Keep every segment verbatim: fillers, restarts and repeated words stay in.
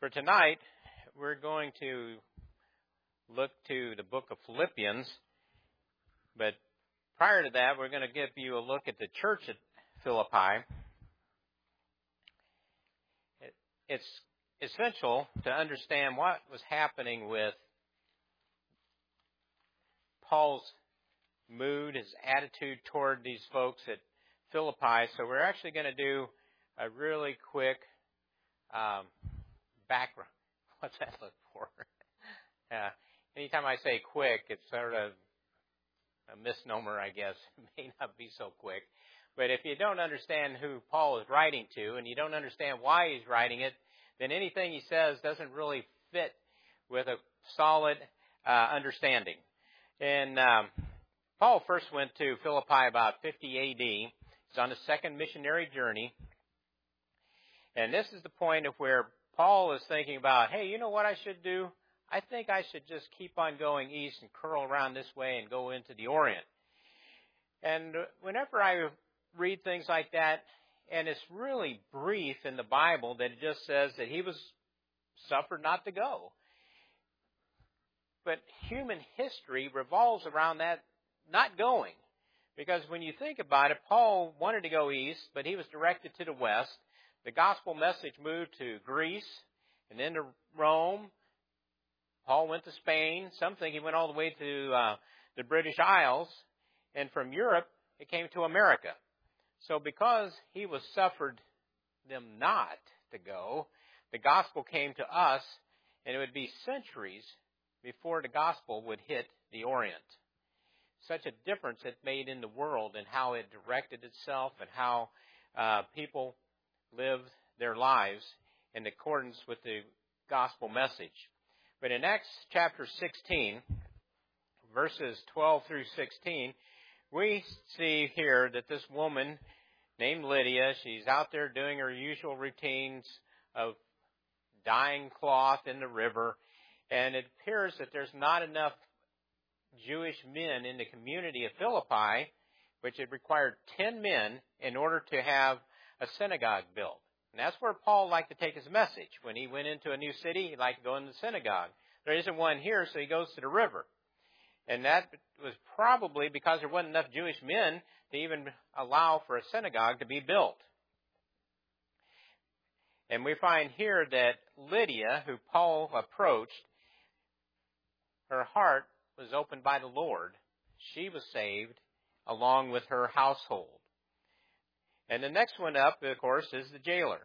For tonight, we're going to look to the book of Philippians, but prior to that, we're going to give you a look at the church at Philippi. It's essential to understand what was happening with Paul's mood, his attitude toward these folks at Philippi. So we're actually going to do a really quick um, background. What's that look for? uh, anytime I say quick, it's sort of a misnomer, I guess. It may not be so quick. But if you don't understand who Paul is writing to, and you don't understand why he's writing it, then anything he says doesn't really fit with a solid uh, understanding. And um, Paul first went to Philippi about fifty A D. He's on his second missionary journey. And this is the point of where Paul is thinking about, hey, you know what I should do? I think I should just keep on going east and curl around this way and go into the Orient. And whenever I read things like that, and it's really brief in the Bible that it just says that he was suffered not to go. But human history revolves around that not going. Because when you think about it, Paul wanted to go east, but he was directed to the west. The gospel message moved to Greece and then to Rome. Paul went to Spain. Some think he went all the way to uh, the British Isles. And from Europe, it came to America. So because he was suffered them not to go, the gospel came to us, and it would be centuries before the gospel would hit the Orient. Such a difference it made in the world and how it directed itself and how uh, people lived their lives in accordance with the gospel message. But in Acts chapter sixteen, verses twelve through sixteen, we see here that this woman named Lydia, she's out there doing her usual routines of dyeing cloth in the river, and it appears that there's not enough Jewish men in the community of Philippi, which had required ten men in order to have a synagogue built. And that's where Paul liked to take his message. When he went into a new city, he liked to go into the synagogue. There isn't one here, so he goes to the river. And that was probably because there wasn't enough Jewish men to even allow for a synagogue to be built. And we find here that Lydia, who Paul approached, her heart was opened by the Lord. She was saved along with her household. And the next one up, of course, is the jailer.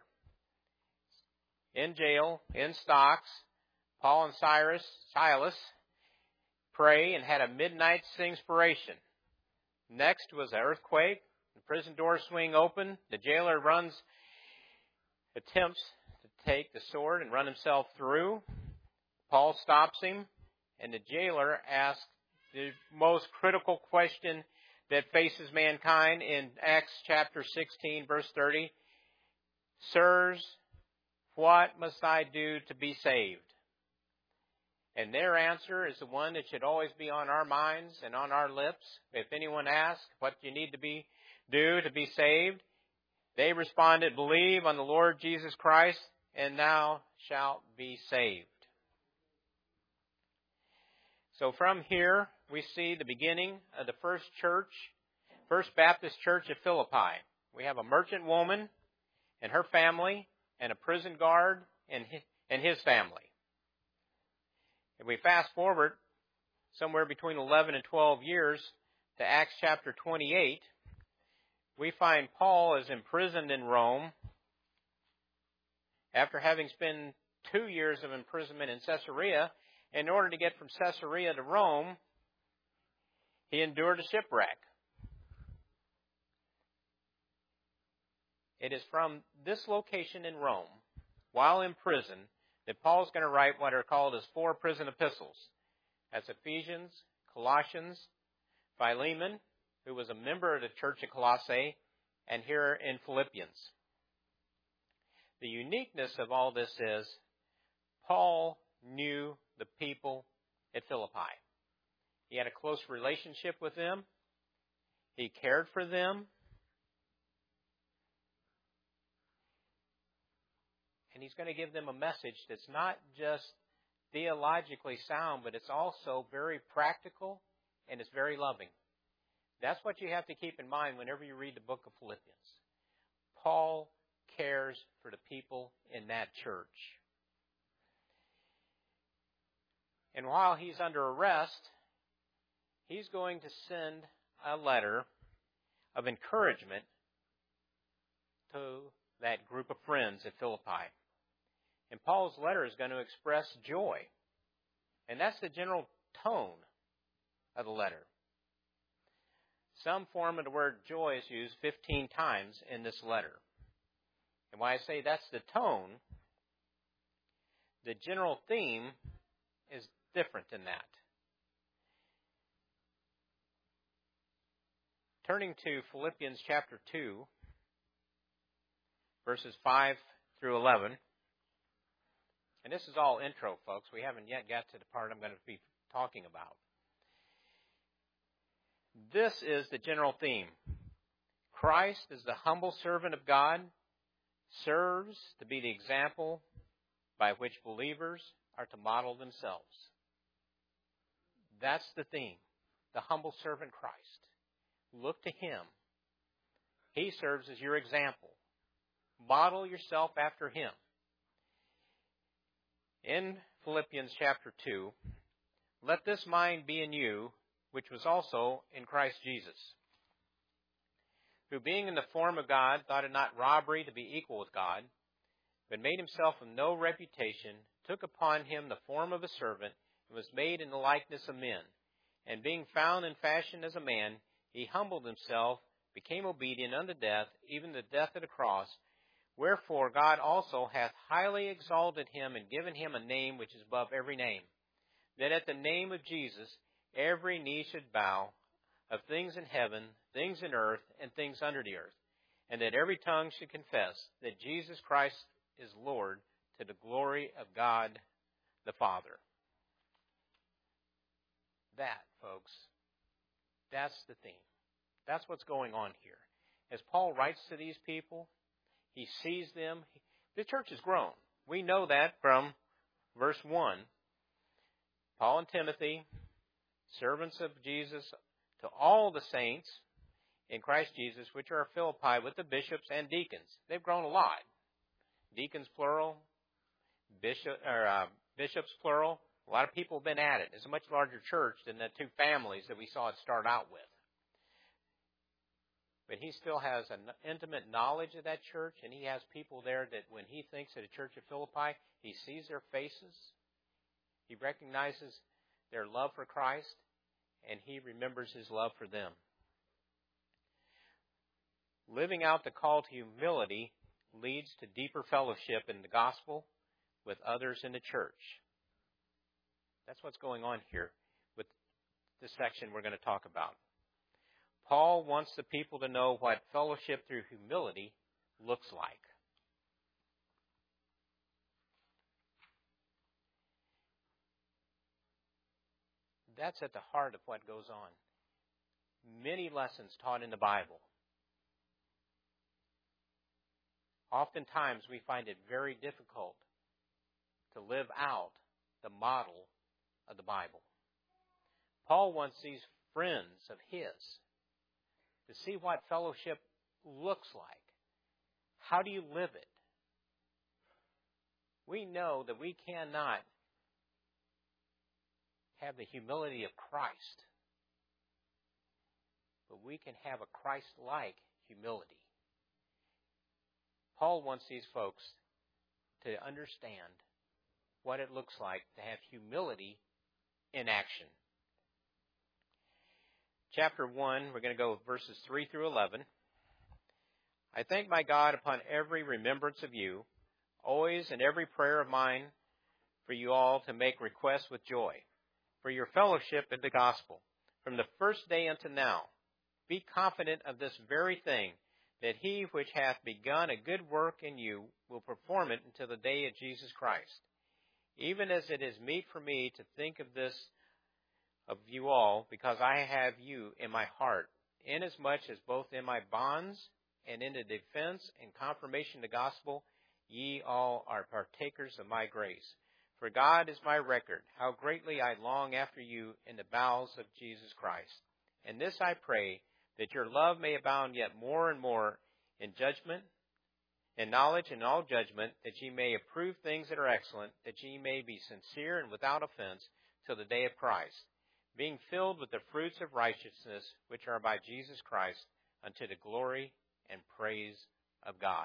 In jail, in stocks, Paul and Cyrus, Silas pray and had a midnight inspiration. Next was an earthquake. The prison doors swing open. The jailer runs, attempts to take the sword and run himself through. Paul stops him, and the jailer asks the most critical question that faces mankind in Acts chapter sixteen, verse thirty. Sirs, what must I do to be saved? And their answer is the one that should always be on our minds and on our lips. If anyone asks what you need to be do to be saved, they responded, believe on the Lord Jesus Christ, and thou shalt be saved. So from here, we see the beginning of the first church, First Baptist Church at Philippi. We have a merchant woman and her family, and a prison guard and his, and his family. If we fast forward somewhere between eleven and twelve years to Acts chapter twenty-eight, we find Paul is imprisoned in Rome. After having spent two years of imprisonment in Caesarea, in order to get from Caesarea to Rome, he endured a shipwreck. It is from this location in Rome, while in prison, that Paul's going to write what are called his four prison epistles. That's Ephesians, Colossians, Philemon, who was a member of the church at Colossae, and here in Philippians. The uniqueness of all this is Paul knew the people at Philippi. He had a close relationship with them. He cared for them. and he's going to give them a message that's not just theologically sound, but it's also very practical and it's very loving. That's what you have to keep in mind whenever you read the book of Philippians. Paul cares for the people in that church. And while he's under arrest, he's going to send a letter of encouragement to that group of friends at Philippi. And Paul's letter is going to express joy. And that's the general tone of the letter. Some form of the word joy is used fifteen times in this letter. And why I say that's the tone, the general theme is different than that. Turning to Philippians chapter two, verses five through eleven. And this is all intro, folks. We haven't yet got to the part I'm going to be talking about. This is the general theme. Christ is the humble servant of God, serves to be the example by which believers are to model themselves. That's the theme. The humble servant Christ. Look to him. He serves as your example. Model yourself after him. In Philippians chapter two, let this mind be in you, which was also in Christ Jesus, who being in the form of God, thought it not robbery to be equal with God, but made himself of no reputation, took upon him the form of a servant, and was made in the likeness of men. And being found in fashion as a man, he humbled himself, became obedient unto death, even the death of the cross. Wherefore God also hath highly exalted him, and given him a name which is above every name, that at the name of Jesus every knee should bow, of things in heaven, things in earth, and things under the earth, and that every tongue should confess that Jesus Christ is Lord, to the glory of God the Father. That, folks, that's the theme. That's what's going on here. As Paul writes to these people, he sees them. The church has grown. We know that from verse one. Paul and Timothy, servants of Jesus, to all the saints in Christ Jesus, which are at Philippi, with the bishops and deacons. They've grown a lot. Deacons plural, bishop or uh, bishops plural. A lot of people have been at it. It's a much larger church than the two families that we saw it start out with. But he still has an intimate knowledge of that church, and he has people there that when he thinks of the church of Philippi, he sees their faces, he recognizes their love for Christ, and he remembers his love for them. Living out the call to humility leads to deeper fellowship in the gospel with others in the church. That's what's going on here with this section we're going to talk about. Paul wants the people to know what fellowship through humility looks like. That's at the heart of what goes on. Many lessons taught in the Bible. Oftentimes we find it very difficult to live out the model of the Bible. Paul wants these friends of his to see what fellowship looks like. How do you live it? We know that we cannot have the humility of Christ, but we can have a Christ-like humility. Paul wants these folks to understand what it looks like to have humility in action. Chapter one, we're going to go with verses three through eleven. I thank my God upon every remembrance of you, always in every prayer of mine for you all to make requests with joy, for your fellowship in the gospel, from the first day unto now. Be confident of this very thing, that he which hath begun a good work in you will perform it until the day of Jesus Christ. Even as it is meet for me to think of this of you all, because I have you in my heart, inasmuch as both in my bonds and in the defense and confirmation of the gospel, ye all are partakers of my grace. For God is my record, how greatly I long after you in the bowels of Jesus Christ. And this I pray, that your love may abound yet more and more in judgment, in knowledge and all judgment, that ye may approve things that are excellent, that ye may be sincere and without offense till the day of Christ, being filled with the fruits of righteousness, which are by Jesus Christ, unto the glory and praise of God.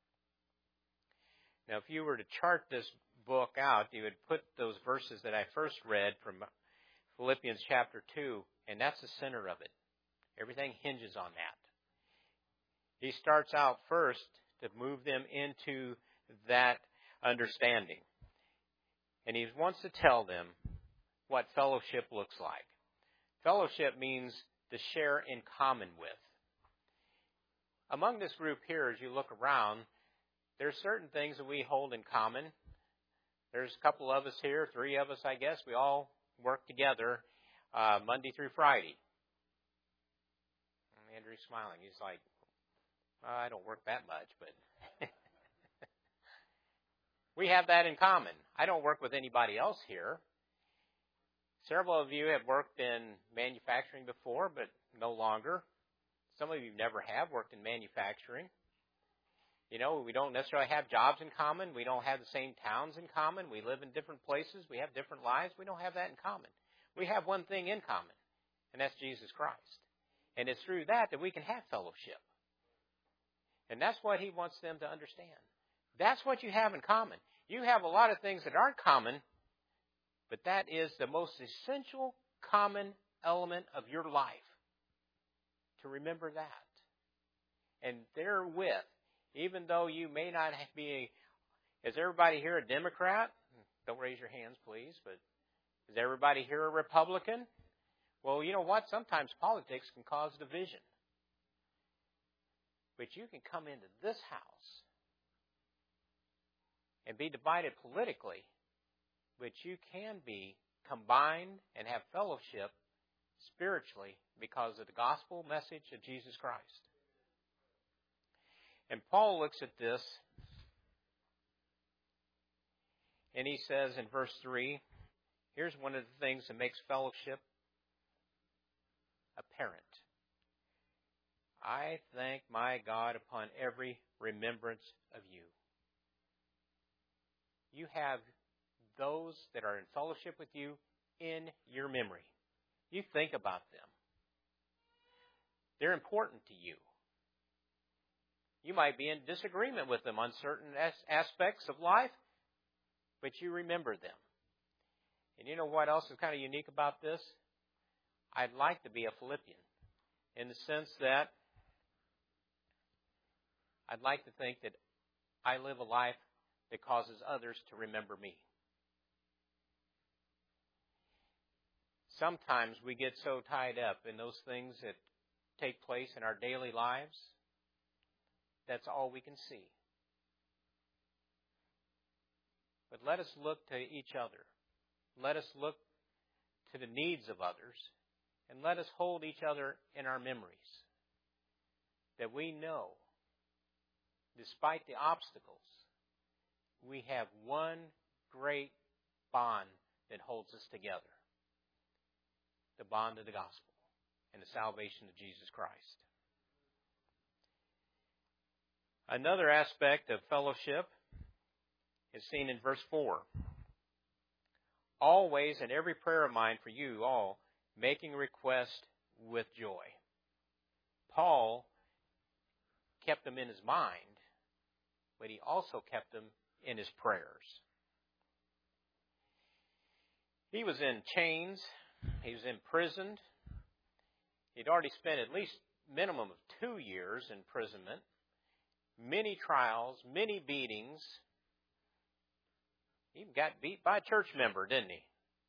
Now, if you were to chart this book out, you would put those verses that I first read from Philippians chapter two, and that's the center of it. Everything hinges on that. He starts out first to move them into that understanding. And he wants to tell them what fellowship looks like. Fellowship means to share in common with. Among this group here, as you look around, there's certain things that we hold in common. There's a couple of us here, three of us, I guess. We all work together uh, Monday through Friday. And Andrew's smiling. He's like, well, I don't work that much, but we have that in common. I don't work with anybody else here. Several of you have worked in manufacturing before, but no longer. Some of you never have worked in manufacturing. You know, we don't necessarily have jobs in common. We don't have the same towns in common. We live in different places. We have different lives. We don't have that in common. We have one thing in common, and that's Jesus Christ. And it's through that that we can have fellowship. And that's what he wants them to understand. That's what you have in common. You have a lot of things that aren't common, but that is the most essential common element of your life. To remember that. And therewith, even though you may not be, is everybody here a Democrat? Don't raise your hands, please, but is everybody here a Republican? Well, you know what? Sometimes politics can cause division. But you can come into this house and be divided politically, but you can be combined and have fellowship spiritually because of the gospel message of Jesus Christ. And Paul looks at this, and he says in verse three, here's one of the things that makes fellowship apparent. I thank my God upon every remembrance of you. You have those that are in fellowship with you in your memory. You think about them. They're important to you. You might be in disagreement with them on certain as- aspects of life, but you remember them. And you know what else is kind of unique about this? I'd like to be a Philippian in the sense that I'd like to think that I live a life that causes others to remember me. Sometimes we get so tied up in those things that take place in our daily lives, that's all we can see. But let us look to each other. Let us look to the needs of others, and let us hold each other in our memories. That we know, despite the obstacles, we have one great bond that holds us together. The bond of the gospel and the salvation of Jesus Christ. Another aspect of fellowship is seen in verse four. Always in every prayer of mine for you all, making request with joy. Paul kept them in his mind, but he also kept them in his prayers. He was in chains. He was imprisoned. He'd already spent at least minimum of two years in imprisonment. Many trials, many beatings. He even got beat by a church member, didn't he?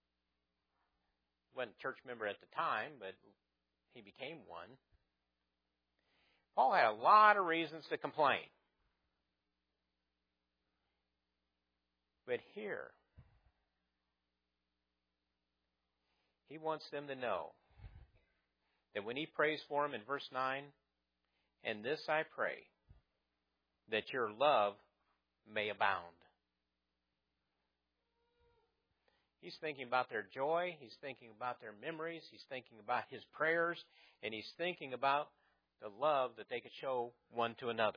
He wasn't a church member at the time, but he became one. Paul had a lot of reasons to complain. But here, he wants them to know that when he prays for them in verse nine, and this I pray, that your love may abound. He's thinking about their joy. He's thinking about their memories. He's thinking about his prayers. And he's thinking about the love that they could show one to another.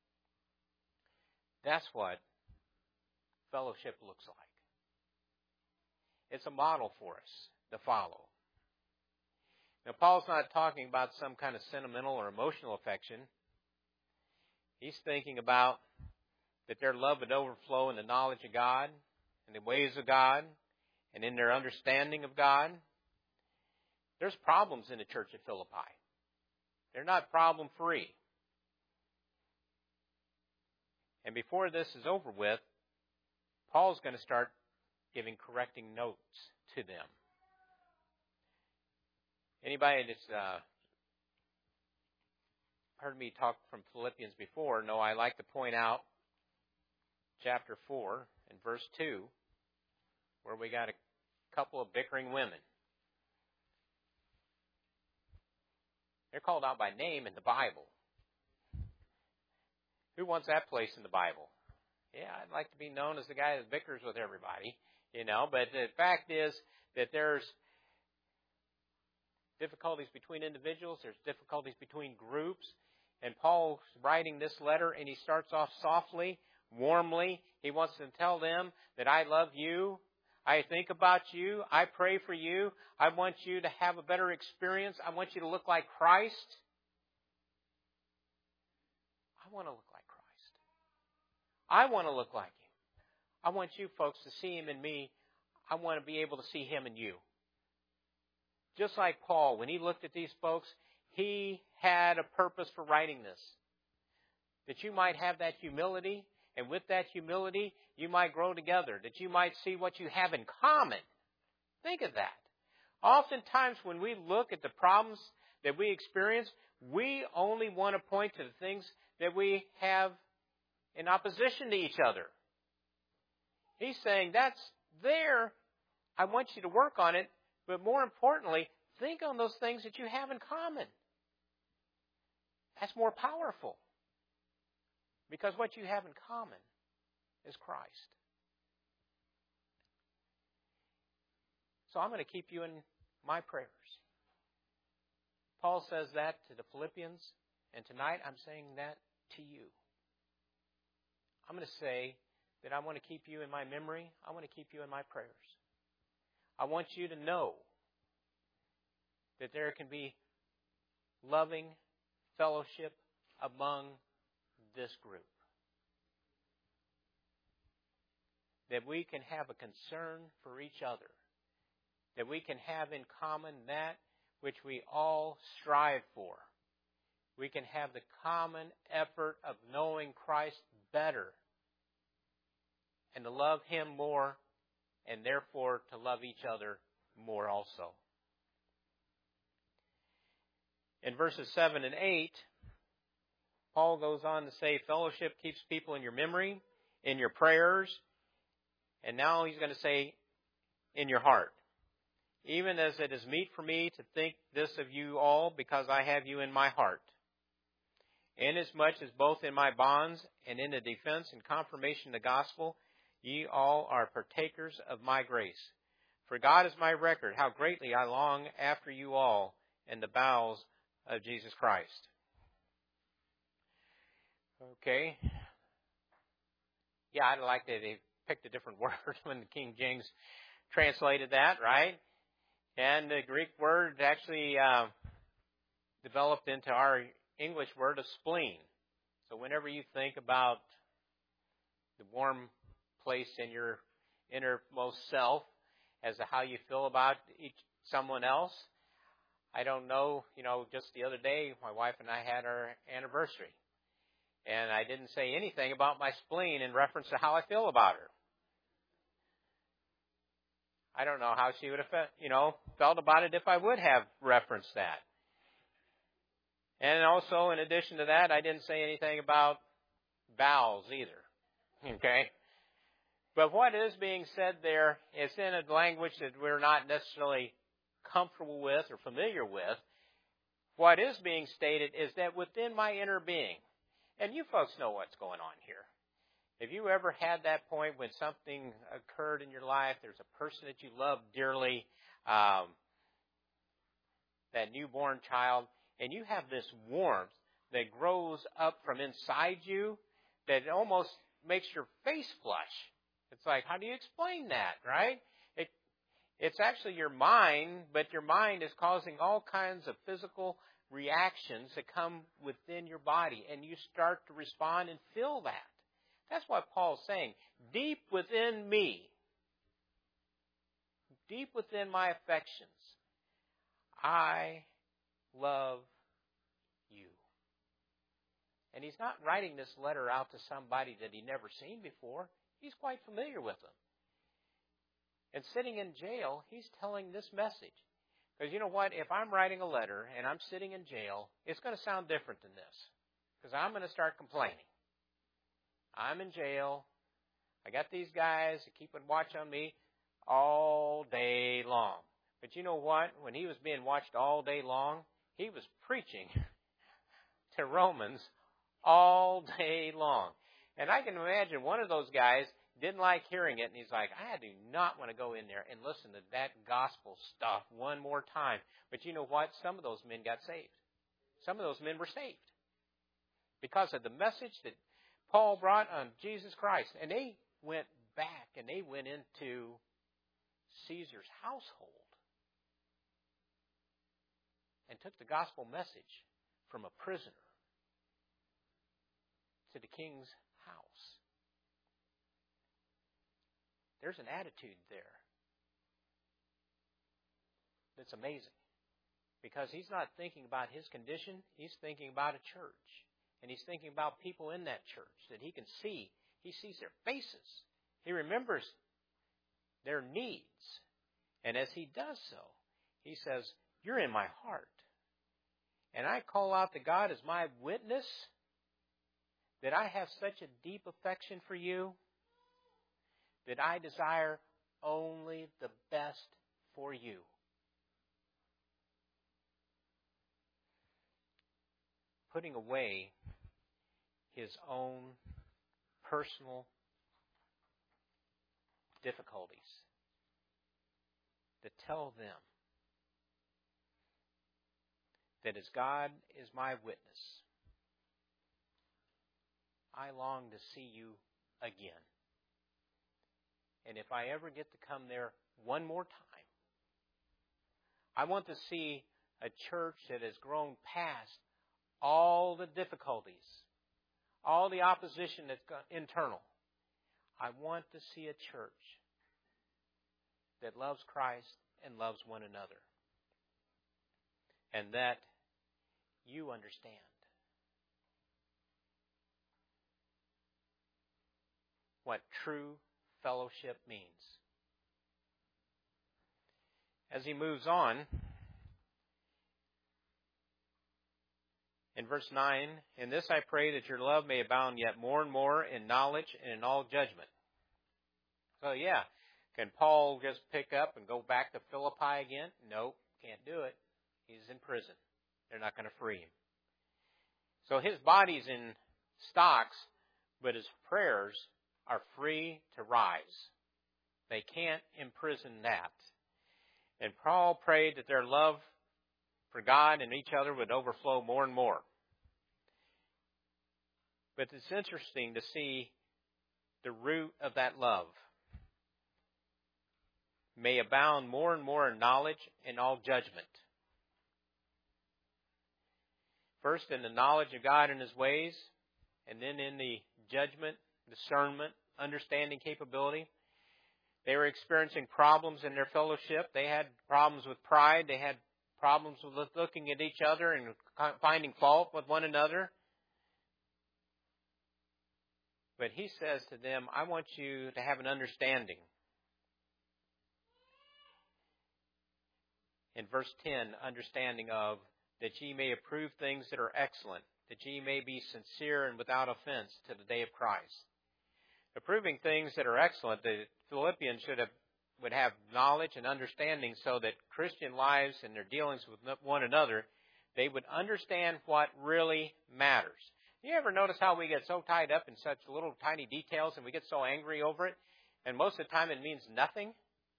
That's what fellowship looks like. It's a model for us to follow. Now, Paul's not talking about some kind of sentimental or emotional affection. He's thinking about that their love would overflow in the knowledge of God, in the ways of God, and in their understanding of God. There's problems in the church at Philippi. They're not problem-free. And before this is over with, Paul's going to start giving correcting notes to them. Anybody that's uh, heard me talk from Philippians before know I like to point out chapter four and verse two, where we got a couple of bickering women. They're called out by name in the Bible. Who wants that place in the Bible? Yeah, I'd like to be known as the guy that bickers with everybody, you know, but the fact is that there's difficulties between individuals, there's difficulties between groups, and Paul's writing this letter, and he starts off softly, warmly. He wants to tell them that I love you, I think about you, I pray for you, I want you to have a better experience, I want you to look like Christ. I want to look like Christ. I want to look like Him. I want you folks to see Him in me. I want to be able to see Him in you. Just like Paul, when he looked at these folks, he had a purpose for writing this. That you might have that humility, and with that humility, you might grow together. That you might see what you have in common. Think of that. Oftentimes when we look at the problems that we experience, we only want to point to the things that we have in opposition to each other. He's saying, that's there. I want you to work on it. But more importantly, think on those things that you have in common. That's more powerful. Because what you have in common is Christ. So I'm going to keep you in my prayers. Paul says that to the Philippians, and tonight I'm saying that to you. I'm going to say that I want to keep you in my memory. I want to keep you in my prayers. I want you to know that there can be loving fellowship among this group. That we can have a concern for each other. That we can have in common that which we all strive for. We can have the common effort of knowing Christ better and to love Him more, and therefore to love each other more also. In verses seven and eight, Paul goes on to say, fellowship keeps people in your memory, in your prayers, and now he's going to say, in your heart. Even as it is meet for me to think this of you all, because I have you in my heart. Inasmuch as both in my bonds and in the defense and confirmation of the gospel, ye all are partakers of my grace. For God is my record, how greatly I long after you all in the bowels of Jesus Christ. Okay. Yeah, I'd like to they picked a different word when the King James translated that, right? And the Greek word actually uh, developed into our English word of spleen. So whenever you think about the warm place in your innermost self as to how you feel about each someone else, I don't know, you know, just the other day, my wife and I had our anniversary. And I didn't say anything about my spleen in reference to how I feel about her. I don't know how she would have, you know, felt about it if I would have referenced that. And also, in addition to that, I didn't say anything about bowels either. Okay? But what is being said there is in a language that we're not necessarily comfortable with or familiar with. What is being stated is that within my inner being, and you folks know what's going on here. Have you ever had that point when something occurred in your life? There's a person that you love dearly, um, that newborn child, and you have this warmth that grows up from inside you that almost makes your face flush. It's like, how do you explain that, right? It, it's actually your mind, but your mind is causing all kinds of physical reactions that come within your body, and you start to respond and feel that. That's what Paul's saying. Deep within me, deep within my affections, I love you. And he's not writing this letter out to somebody that he'd never seen before. He's quite familiar with them. And sitting in jail, he's telling this message. Because you know what? If I'm writing a letter and I'm sitting in jail, it's going to sound different than this. Because I'm going to start complaining. I'm in jail. I got these guys that keep a watch on me all day long. But you know what? When he was being watched all day long, he was preaching to Romans all day long. And I can imagine one of those guys didn't like hearing it, and he's like, I do not want to go in there and listen to that gospel stuff one more time. But you know what? Some of those men got saved. Some of those men were saved because of the message that Paul brought on Jesus Christ. And they went back and they went into Caesar's household and took the gospel message from a prisoner to the king's house. There's an attitude there that's amazing. Because he's not thinking about his condition, he's thinking about a church. And he's thinking about people in that church that he can see. He sees their faces. He remembers their needs. And as he does so, he says, you're in my heart. And I call out to God as my witness that I have such a deep affection for you that I desire only the best for you. Putting away his own personal difficulties to tell them that as God is my witness, I long to see you again. And if I ever get to come there one more time, I want to see a church that has grown past all the difficulties, all the opposition that's internal. I want to see a church that loves Christ and loves one another. And that you understand what true fellowship means. As he moves on, in verse nine, in this I pray that your love may abound yet more and more in knowledge and in all judgment. So yeah, can Paul just pick up and go back to Philippi again? Nope, can't do it. He's in prison. They're not going to free him. So his body's in stocks, but his prayers are free to rise. They can't imprison that. And Paul prayed that their love for God and each other would overflow more and more. But it's interesting to see the root of that love. May abound more and more in knowledge and all judgment. First in the knowledge of God and His ways, and then in the judgment, discernment, understanding capability. They were experiencing problems in their fellowship. They had problems with pride. They had problems with looking at each other and finding fault with one another. But he says to them, I want you to have an understanding. In verse ten, understanding of that ye may approve things that are excellent, that ye may be sincere and without offense to the day of Christ. Approving things that are excellent, the Philippians should have would have knowledge and understanding so that Christian lives and their dealings with one another, they would understand what really matters. You ever notice how we get so tied up in such little tiny details and we get so angry over it? And most of the time it means nothing.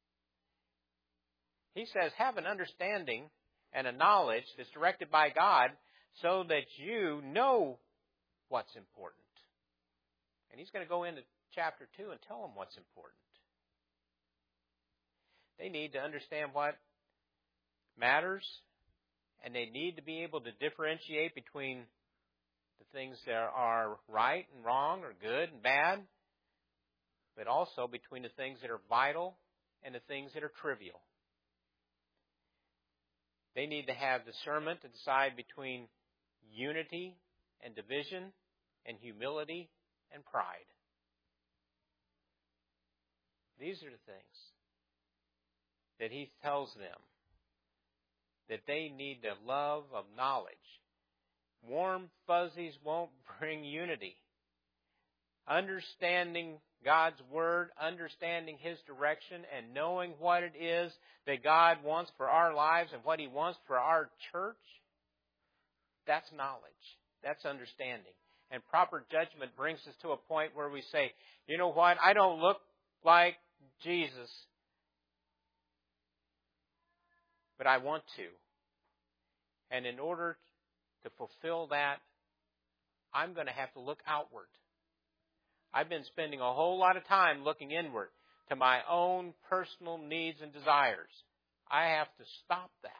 He says, have an understanding and a knowledge that's directed by God so that you know what's important. And he's going to go into chapter two and tell them what's important. They need to understand what matters, and they need to be able to differentiate between the things that are right and wrong or good and bad, but also between the things that are vital and the things that are trivial. They need to have discernment to decide between unity and division and humility and pride. These are the things that he tells them that they need the love of knowledge. Warm fuzzies won't bring unity. Understanding God's Word, understanding His direction, and knowing what it is that God wants for our lives and what He wants for our church, that's knowledge. That's understanding. And proper judgment brings us to a point where we say, you know what, I don't look like Jesus, but I want to. And in order to fulfill that, I'm going to have to look outward. I've been spending a whole lot of time looking inward to my own personal needs and desires. I have to stop that.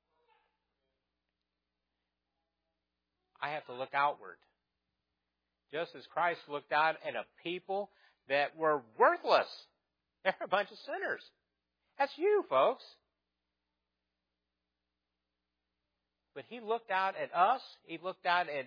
I have to look outward. Just as Christ looked out at a people that were worthless. They're a bunch of sinners. That's you, folks. But He looked out at us. He looked out at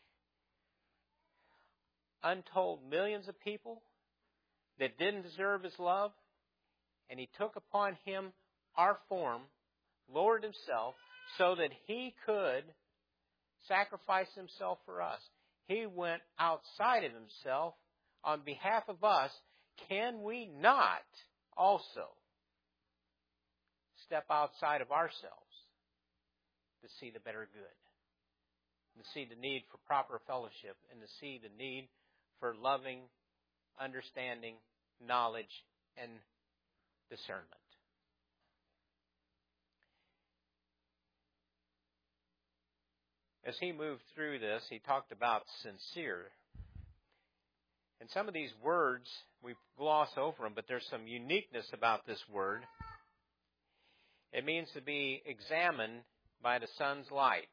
untold millions of people that didn't deserve His love. And He took upon Him our form, lowered Himself, so that He could sacrifice Himself for us. He went outside of Himself on behalf of us. Can we not also step outside of ourselves to see the better good, to see the need for proper fellowship, and to see the need for loving, understanding, knowledge, and discernment? As he moved through this, he talked about sincere. And some of these words, we gloss over them, but there's some uniqueness about this word. It means to be examined by the sun's light.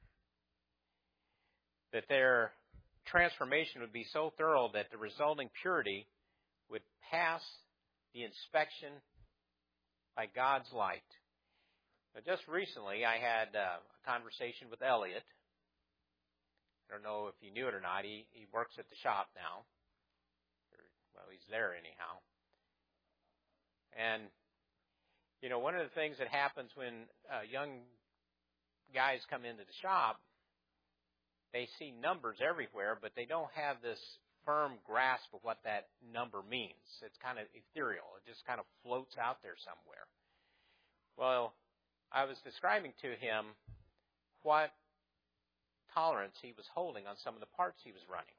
That their transformation would be so thorough that the resulting purity would pass the inspection by God's light. Now, just recently, I had uh, a conversation with Elliot. I don't know if you knew it or not. He, he works at the shop now. Well, he's there anyhow. And, you know, one of the things that happens when uh, young guys come into the shop, they see numbers everywhere, but they don't have this firm grasp of what that number means. It's kind of ethereal. It just kind of floats out there somewhere. Well, I was describing to him what tolerance he was holding on some of the parts he was running.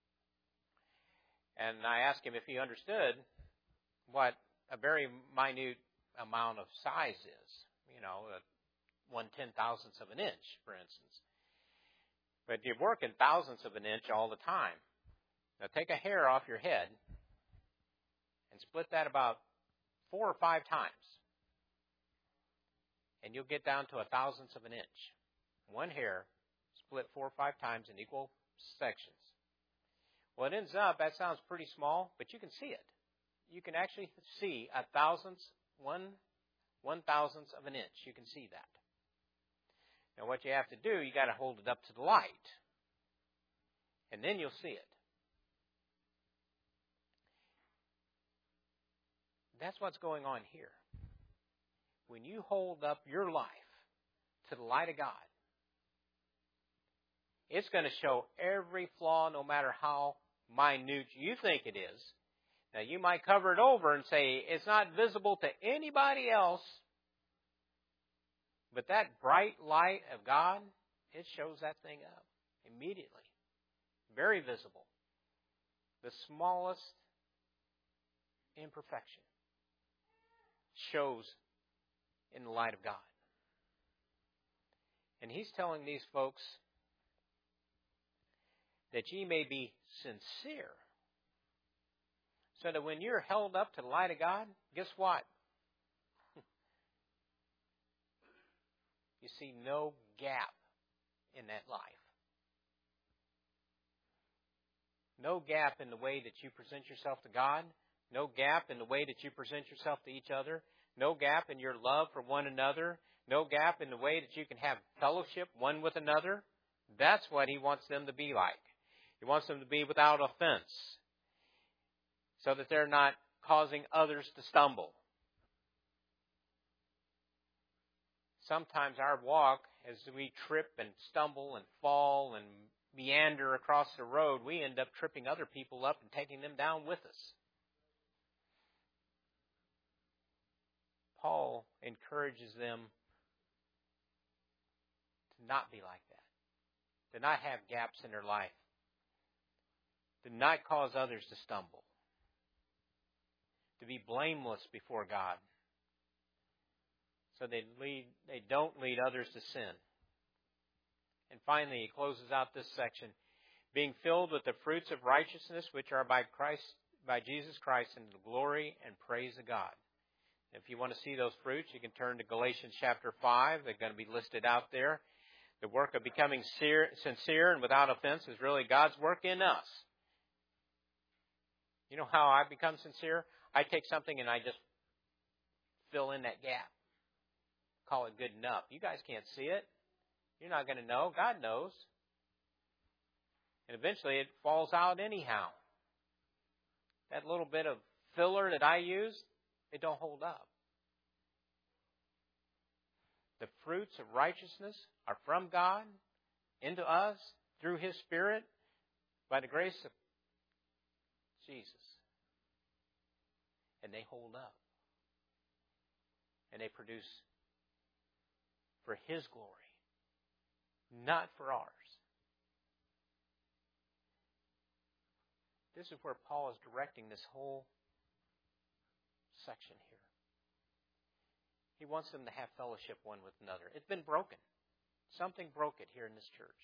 And I asked him if he understood what a very minute amount of size is. You know, a one ten thousandth of an inch, for instance. But you work in thousandths of an inch all the time. Now take a hair off your head and split that about four or five times. And you'll get down to a thousandth of an inch. One hair split four or five times in equal sections. Well, it ends up, that sounds pretty small, but you can see it. You can actually see a thousandth, one one thousandth of an inch. You can see that. Now, what you have to do, you got to hold it up to the light, and then you'll see it. That's what's going on here. When you hold up your life to the light of God, it's going to show every flaw, no matter how minute you think it is. Now, you might cover it over and say it's not visible to anybody else, but that bright light of God, it shows that thing up immediately. very visible. The smallest imperfection shows in the light of God. And he's telling these folks that ye may be sincere, so that when you're held up to the light of God, guess what? You see no gap in that life. No gap in the way that you present yourself to God. No gap in the way that you present yourself to each other. No gap in your love for one another. No gap in the way that you can have fellowship one with another. That's what he wants them to be like. He wants them to be without offense, so that they're not causing others to stumble. Sometimes our walk, as we trip and stumble and fall and meander across the road, we end up tripping other people up and taking them down with us. Paul encourages them to not be like that, to not have gaps in their life, to not cause others to stumble, to be blameless before God, so they lead, they don't lead others to sin. And finally, he closes out this section, being filled with the fruits of righteousness which are by Christ, by Jesus Christ, into the glory and praise of God. If you want to see those fruits, you can turn to Galatians chapter five. They're going to be listed out there. The work of becoming sincere and without offense is really God's work in us. You know how I become sincere? I take something and I just fill in that gap. Call it good enough. You guys can't see it. You're not going to know. God knows. And eventually it falls out anyhow. That little bit of filler that I use, it don't hold up. The fruits of righteousness are from God into us through His Spirit by the grace of Jesus. And they hold up. And they produce for His glory, not for ours. This is where Paul is directing this whole section here. He wants them to have fellowship one with another. It's been broken. Something broke it here in this church.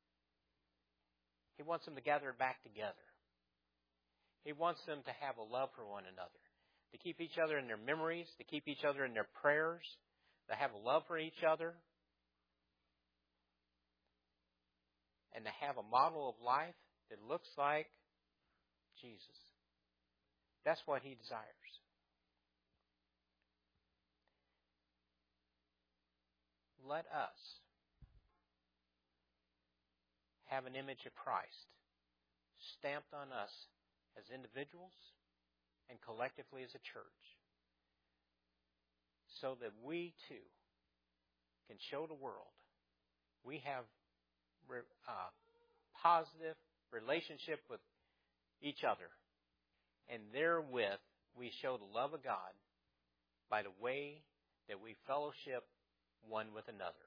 He wants them to gather it back together. He wants them to have a love for one another, to keep each other in their memories, to keep each other in their prayers, to have a love for each other, and to have a model of life that looks like Jesus. That's what He desires. Let us have an image of Christ stamped on us as individuals and collectively as a church, so that we too can show the world we have a positive relationship with each other, and therewith we show the love of God by the way that we fellowship one with another.